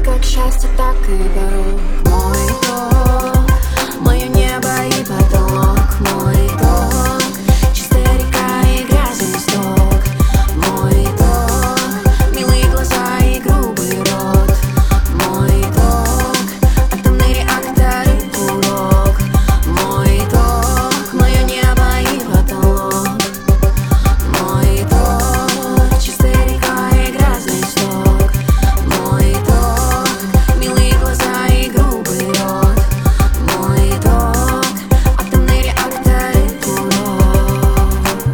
как счастье, так и дорог. Мой дом, мое небо и потолок. Мой дом, чистая река и грязный исток. Мой дом, милые глаза и грубый рот. Мой дом, атомный реактор и курок. Мой дом, мое небо и потолок. Мой дом, чистая река и грязный исток. Мой дом, милые глаза и грубый рот. Мой дом, атомный реактор и курок.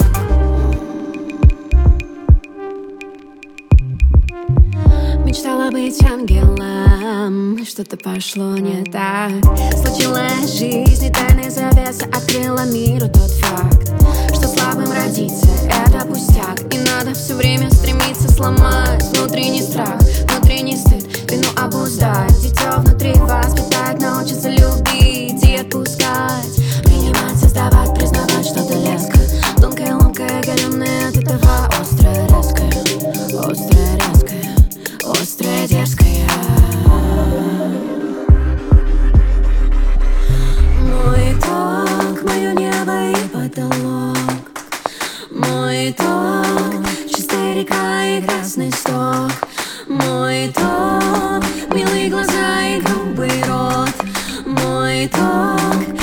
Мечтала быть ангелом, что-то пошло не так. Случилась жизнь, и тайная завеса открыла миру тот факт, что слабым родиться — это пустяк. И надо все время стремиться сломать внутренний страх, внутренний стыд, вину обуздать. Дитё внутри вас питать, научиться любить и отпускать. Принимать, создавать, признавать что-то леско. Тонкое, ломкое, галимное, от этого острое, резкое. Острое, резкое, острое, дерзкое. Мой ток, мое небо и потолок. Мой ток, чистая река и красный сток. Мой ток, милые глаза и грубый рот. Мой ток,